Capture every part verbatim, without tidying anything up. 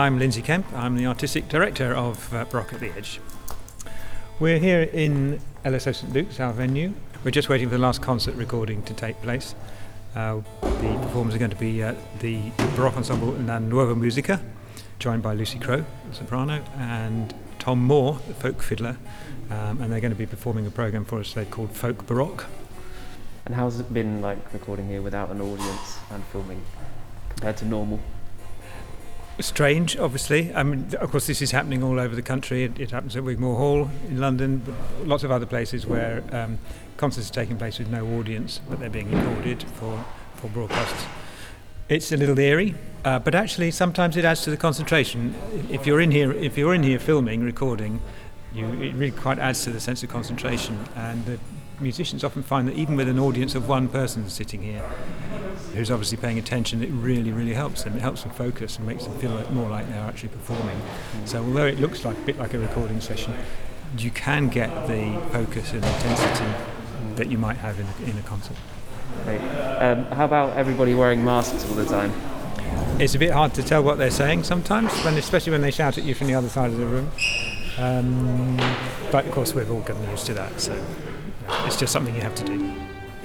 I'm Lindsay Kemp. I'm the Artistic Director of uh, Baroque at the Edge. We're here in L S O St Luke's, our venue. We're just waiting for the last concert recording to take place. Uh, the performers are going to be uh, the Baroque ensemble La Nuova Musica, joined by Lucy Crowe, the soprano, and Tom Moore, the folk fiddler, um, and they're going to be performing a programme for us they've called Folk Baroque. And how's it been like recording here without an audience and filming compared to normal? Strange, obviously. I mean, of course, this is happening all over the country. It, it happens at Wigmore Hall in London, but lots of other places where um, concerts are taking place with no audience, but they're being recorded for, for broadcasts. It's a little eerie, uh, but actually sometimes it adds to the concentration. If you're in here, if you're in here filming, recording, you, it really quite adds to the sense of concentration. And the musicians often find that even with an audience of one person sitting here, who's obviously paying attention, it really, really helps them. It helps them focus and makes them feel like, more like they're actually performing. So although it looks like a bit like a recording session, you can get the focus and intensity that you might have in a, in a concert. Great. Um, how about everybody wearing masks all the time? It's a bit hard to tell what they're saying sometimes, when, especially when they shout at you from the other side of the room. Um, but of course we've all gotten used to that, so it's just something you have to do.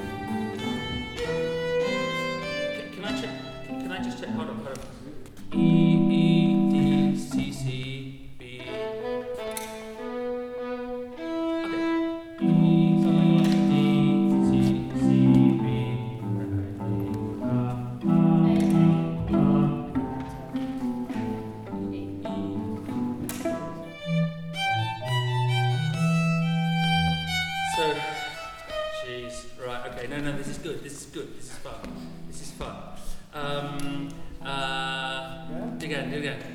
E, E, D, C, C, B. Okay. E, D, C, C, B. So, jeez, right, okay, no, no, this is good, this is good, this is fun, this is fun. Um, uh, do again, do again.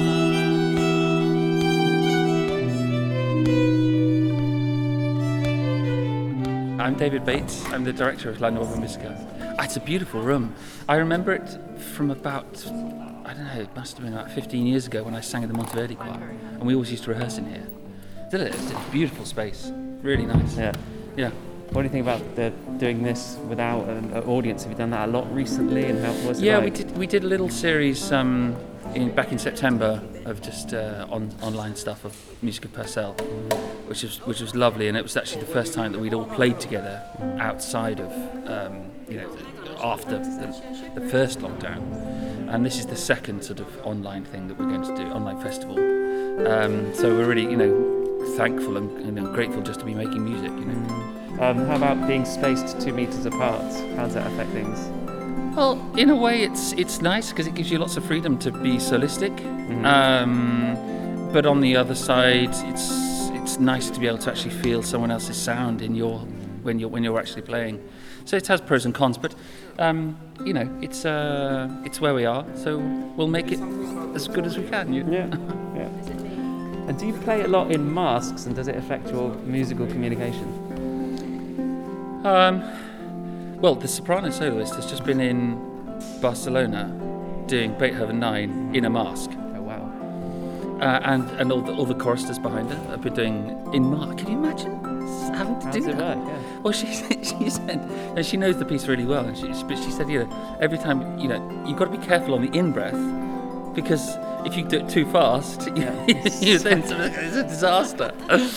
I'm David Bates. I'm the director of La Nuova Musica. It's a beautiful room. I remember it from about, I don't know, it must have been about fifteen years ago when I sang in the Monteverdi choir, and we always used to rehearse in here. It's a beautiful space, really nice. Yeah. Yeah. What do you think about the, doing this without an audience? Have you done that a lot recently, and how was it Yeah, like? we did. We did a little series um, in, back in September of just uh, on online stuff of Musica Purcell, which was which was lovely, and it was actually the first time that we'd all played together outside of um, you know after the, the first lockdown, and this is the second sort of online thing that we're going to do, online festival. Um, so we're really you know thankful and you know, grateful just to be making music. You know. Um, how about being spaced two metres apart? How does that affect things? Well, in a way, it's it's nice because it gives you lots of freedom to be solistic. Mm-hmm. Um, but on the other side, it's it's nice to be able to actually feel someone else's sound in your when you're when you're actually playing. So it has pros and cons, but um, you know, it's uh, it's where we are. So we'll make it as good as we can. You Yeah. Yeah. And do you play a lot in masks, and does it affect your musical communication? Um, well, the soprano soloist has just been in Barcelona doing Beethoven nine in a mask. Oh wow! Uh, and and all the, all the choristers behind her have been doing in mask. Can you imagine having to How do does it that? work? Yeah. Well, she she said, and she knows the piece really well, and she, but she said, you know, every time, you know, you've got to be careful on the in breath, because if you do it too fast, you, Yeah. you then it's a disaster.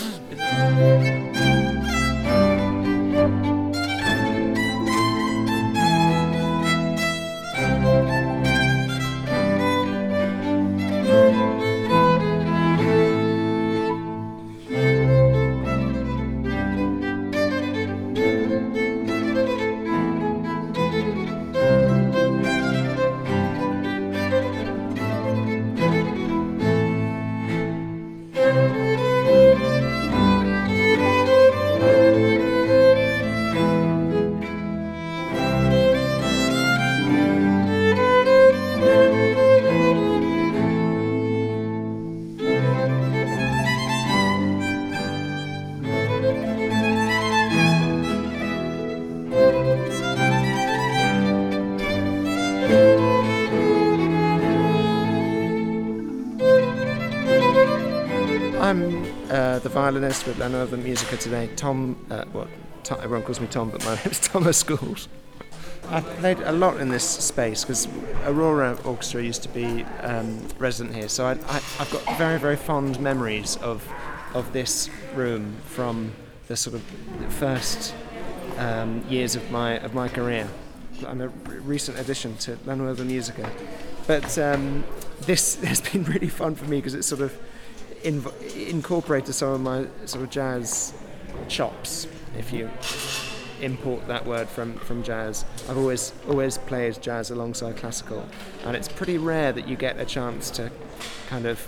I'm uh, the violinist with La Nuova Musica today. Tom, uh, well, Tom, everyone calls me Tom, but my name is Thomas Schools. I've played a lot in this space because Aurora Orchestra used to be um, resident here, so I, I, I've got very, very fond memories of of this room from the sort of first um, years of my of my career. I'm a re- recent addition to La Nueva Musica, but um, this has been really fun for me because it's sort of inv- incorporated some of my sort of jazz chops, if you import that word from, from jazz. I've always always played jazz alongside classical, and it's pretty rare that you get a chance to kind of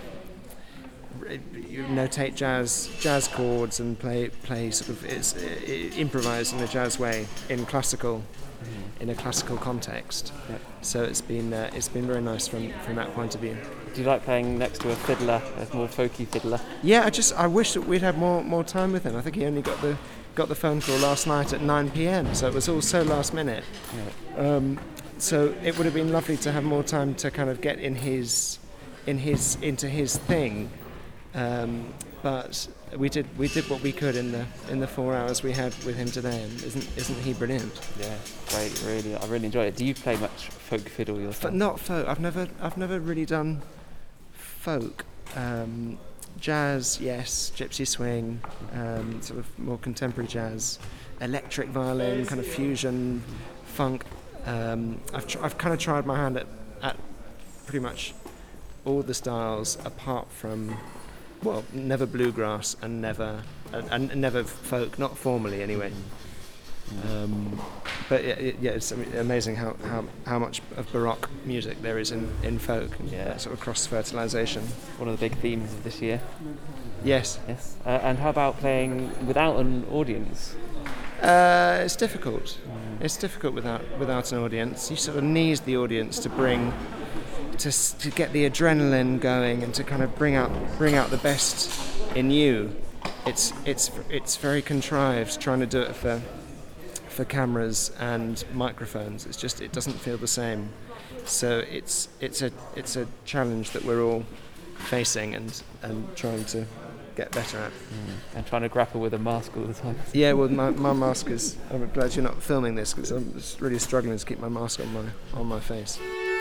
you notate jazz jazz chords and play play sort of it's, it, improvise in a jazz way in classical mm. in a classical context. Yeah. So it's been uh, it's been very nice from from that point of view. Do you like playing next to a fiddler, a more folky fiddler? Yeah, I just I wish that we'd had more more time with him. I think he only got the got the phone call last night at nine p.m. so it was all so last minute. Yeah. Um, so it would have been lovely to have more time to kind of get in his in his into his thing. Um, but we did we did what we could in the in the four hours we had with him today, and isn't isn't he brilliant? Yeah, great, really. I really enjoyed it. Do you play much folk fiddle yourself? But not folk. I've never I've never really done folk. Um, jazz, yes. Gypsy swing, um, sort of more contemporary jazz. Electric violin, kind of fusion, funk. Um, I've tr- I've kind of tried my hand at at pretty much all the styles apart from. Well, never bluegrass and never and, and never folk, not formally anyway. Um, but yeah, yeah, it's amazing how, how, how much of Baroque music there is in, in folk. Yeah, that sort of cross fertilization. One of the big themes of this year. Yes. Yes. Uh, and how about playing without an audience? Uh, it's difficult. Mm. It's difficult without without an audience. You sort of need the audience to bring. To, to get the adrenaline going and to kind of bring out bring out the best in you. It's it's it's very contrived trying to do it for for cameras and microphones. It's just it doesn't feel the same. So it's it's a it's a challenge that we're all facing and, and trying to get better at. Mm. And trying to grapple with a mask all the time. Yeah, well, my, my mask is. I'm glad you're not filming this because I'm just really struggling to keep my mask on my on my face.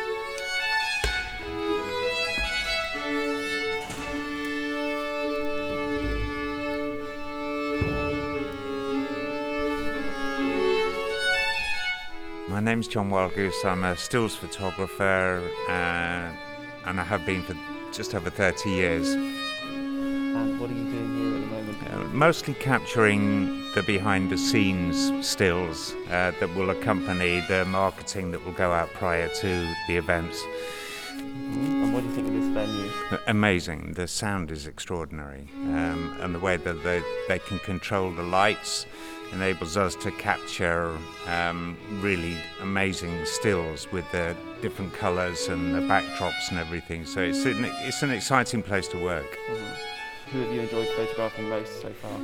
My name's John Wildgoose. I'm a stills photographer uh, and I have been for just over thirty years. And what are you doing here at the moment? Uh, mostly capturing the behind-the-scenes stills uh, that will accompany the marketing that will go out prior to the events. Mm-hmm. And what do you think of this venue? Amazing. The sound is extraordinary, um, and the way that they, they can control the lights enables us to capture um, really amazing stills with the different colours and the backdrops and everything. So it's an, it's an exciting place to work. Mm-hmm. Who have you enjoyed photographing most so far?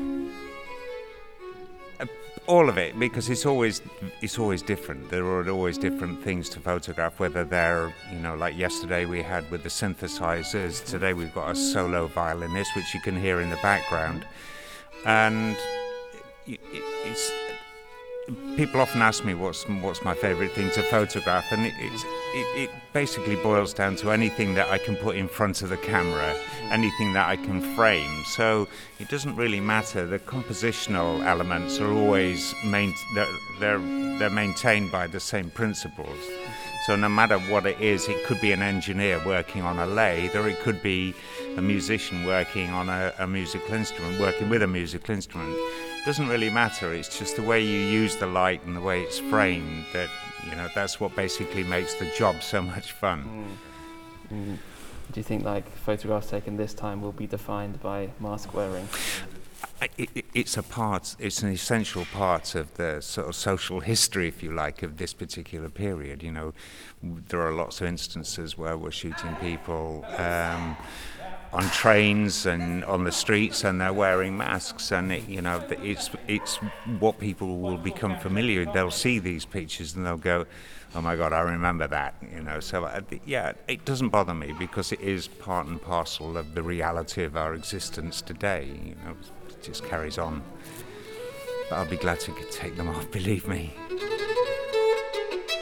Uh, all of it, because it's always it's always different. There are always different things to photograph, whether they're, you know, like yesterday we had with the synthesizers, today we've got a solo violinist, which you can hear in the background. And it's people often ask me what's what's my favourite thing to photograph, and it, it's, it, it basically boils down to anything that I can put in front of the camera, anything that I can frame. So it doesn't really matter. The compositional elements are always main, they're, they're they're maintained by the same principles. So no matter what it is, it could be an engineer working on a lathe, or it could be a musician working on a, a musical instrument, working with a musical instrument. It doesn't really matter. It's just the way you use the light and the way it's framed that, you know, that's what basically makes the job so much fun. Mm. Mm. Do you think like photographs taken this time will be defined by mask wearing? It, it, it's a part, it's an essential part of the sort of social history, if you like, of this particular period. You know, there are lots of instances where we're shooting people um, on trains and on the streets, and they're wearing masks, and it, you know, it's it's what people will become familiar with. They'll see these pictures and they'll go, "Oh my God, I remember that." You know, so uh, yeah, it doesn't bother me because it is part and parcel of the reality of our existence today. You know, it just carries on. But I'll be glad to take them off, believe me.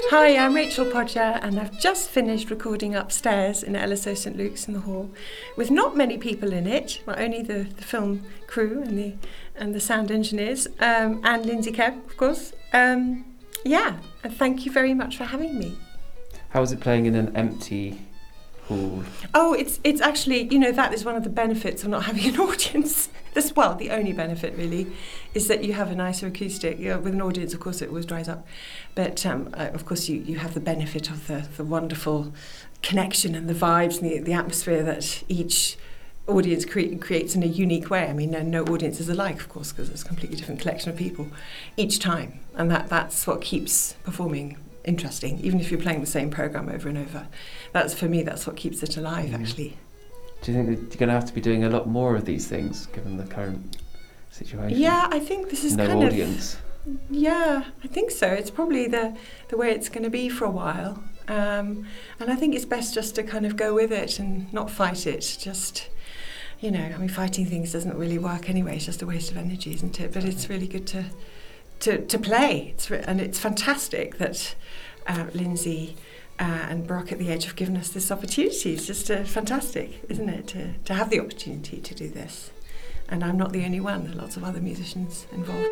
Hi, I'm Rachel Podger, and I've just finished recording upstairs in L S O St Luke's in the hall, with not many people in it, well, only the, the film crew and the and the sound engineers, um, and Lindsay Kebb, of course. Um, yeah, and thank you very much for having me. How was it playing in an empty hall? Oh, it's it's actually, you know, that is one of the benefits of not having an audience. This, well, the only benefit really is that you have a nicer acoustic. You know, with an audience, of course, it always dries up. But um, uh, of course, you, you have the benefit of the, the wonderful connection and the vibes and the, the atmosphere that each audience cre- creates in a unique way. I mean, no, no audience is alike, of course, because it's a completely different collection of people each time. And that, that's what keeps performing interesting, even if you're playing the same programme over and over. That's, for me, that's what keeps it alive, mm. actually. Do you think that you're going to have to be doing a lot more of these things, given the current situation? Yeah, I think this is no kind audience. of... Yeah, I think so. It's probably the, the way it's going to be for a while. Um, and I think it's best just to kind of go with it and not fight it. Just, you know, I mean, fighting things doesn't really work anyway. It's just a waste of energy, isn't it? But it's really good to to, to play. It's re- and it's fantastic that uh, Lindsay... Uh, and Brock at the Edge have given us this opportunity. It's just uh, fantastic, isn't it, to, to have the opportunity to do this. And I'm not the only one, there are lots of other musicians involved.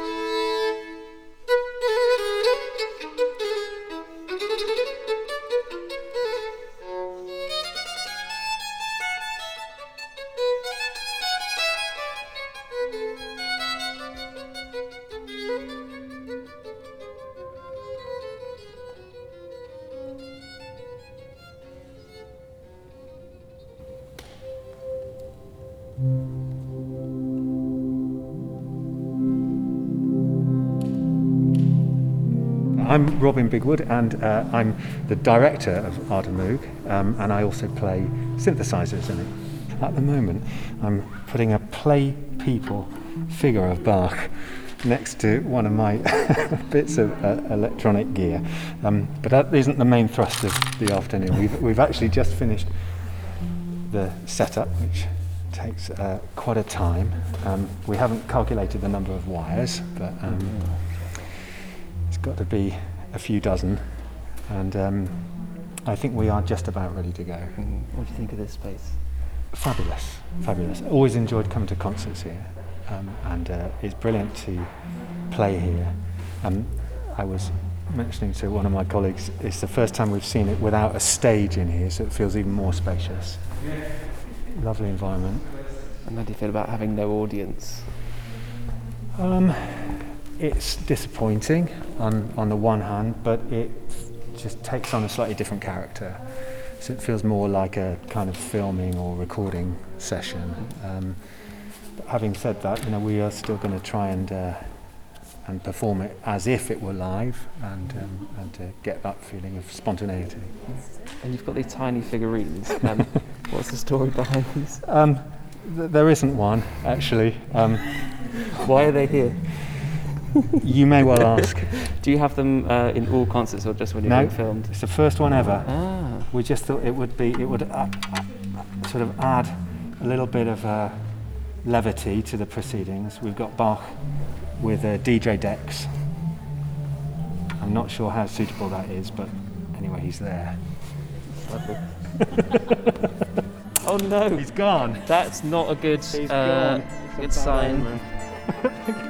I'm Robin Bigwood, and uh, I'm the director of Arden Moog, um, and I also play synthesizers in it. At the moment, I'm putting a play people figure of Bach next to one of my bits of uh, electronic gear, um, but that isn't the main thrust of the afternoon. We've, we've actually just finished the setup, which takes uh, quite a time. Um, we haven't calculated the number of wires, but um, it's got to be a few dozen, and um, I think we are just about ready to go. Mm. What do you think of this space? Fabulous, fabulous. Always enjoyed coming to concerts here, um, and uh, it's brilliant to play here. Um, I was mentioning to one of my colleagues, it's the first time we've seen it without a stage in here, so it feels even more spacious. Lovely environment. And how do you feel about having no audience? Um, it's disappointing on, on the one hand, but it just takes on a slightly different character. So it feels more like a kind of filming or recording session. Um, but having said that, you know, we are still going to try and uh, and perform it as if it were live, and um, and to get that feeling of spontaneity. And you've got these tiny figurines. Um, what's the story behind these? Um, th- there isn't one, actually. Um, Why are they here? You may well ask. Do you have them uh, in all concerts or just when you're No, being filmed? it's the first one ever. Ah. We just thought it would be, it would uh, uh, sort of add a little bit of uh, levity to the proceedings. We've got Bach with uh, D J decks. I'm not sure how suitable that is, but anyway, he's there. Oh no! He's gone. That's not a good, He's uh, gone. good sign.